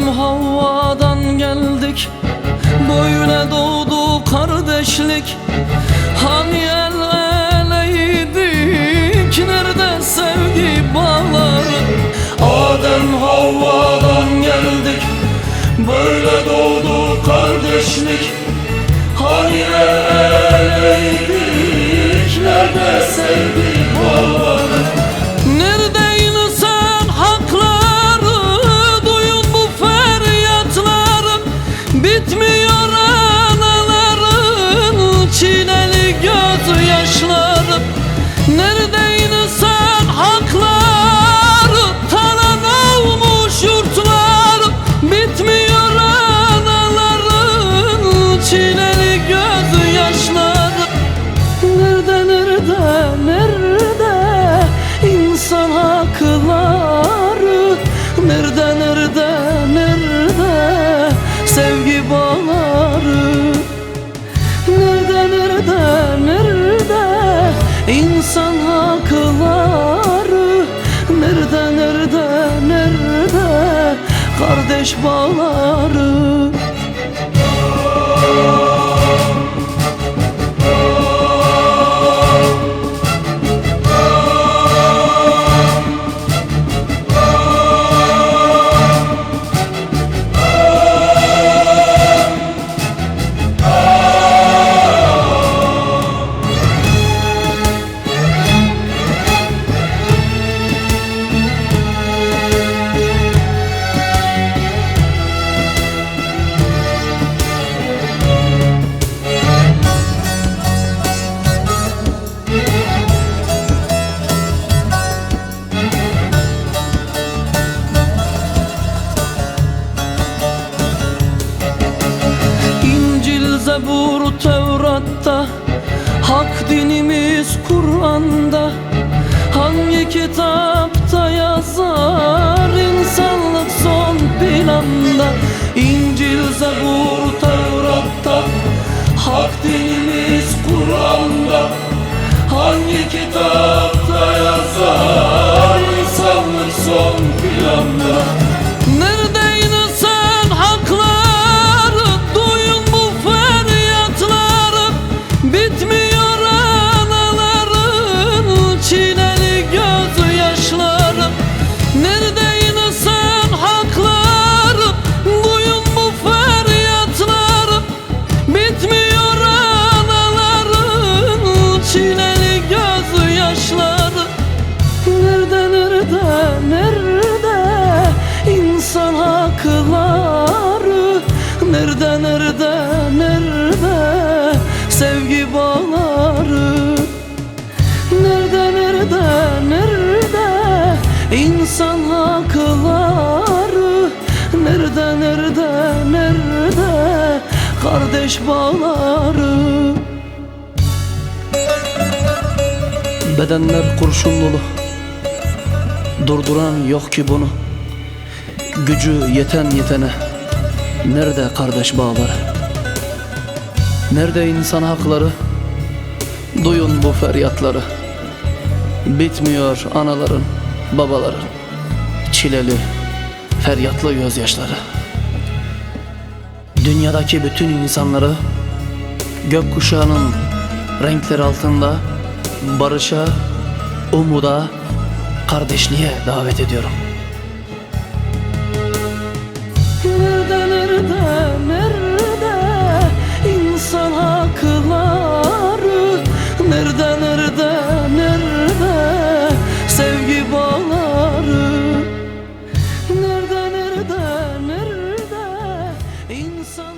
Havva'dan geldik, böyle doğdu kardeşlik. Hani el eleydik, nerede sevgi bağları? Adem Havva'dan geldik, böyle doğdu kardeşlik. Hani el eleydik, nerede sevgi bağları? Nerede insan hakları? Duyun bu feryatları. Bitmiyor anaların çileli gözyaşları. Nerede insan hakları? Talan olmuş yurtlar. Bitmiyor anaların çileli gözyaşları. Nerede, nerede, nerede insan hakları? Nerede, nerede, nerede sevgi bağları? Nerede, nerede, nerede insan hakları? Nerede, nerede, nerede kardeş bağları? Zebur, Tevrat'ta, hak dinimiz Kur'an'da. Hangi kitapta yazar insanlık son planda? İncil, Zebur, Tevrat'ta, hak dinimiz Kur'an'da. Hangi kitapta yazar insanlık son planda? Nerede insan hakları? Duyun bu feryatları. Bitmiyor anaların çileli gözyaşları. Nerede insan hakları? Duyun bu feryatları. Bitmiyor anaların çileli gözyaşları. Nerede, nerede, nerede insan hakları? Nerede, nerede, nerede sevgi bağları? Nerede, nerede, nerede insan hakları? Nerede, nerede, nerede kardeş bağları? Bedenler kurşun dolu, durduran yok ki bunu. Gücü yeten yetene, nerede kardeş bağları? Nerede insan hakları? Duyun bu feryatları. Bitmiyor anaların, babaların çileli, feryatlı gözyaşları. Dünyadaki bütün insanları gökkuşağının renkleri altında barışa, umuda, kardeşliğe davet ediyorum. Nerede, nerede, nerede insan hakları? Nerede, nerede, nerede sevgi bağları? Nerede, nerede, nerede insan